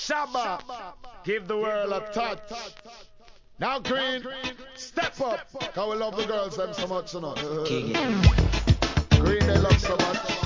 Shabba, give the world a touch. Now Green, step up, cause we love the girls them so much, you know. Green they love so much.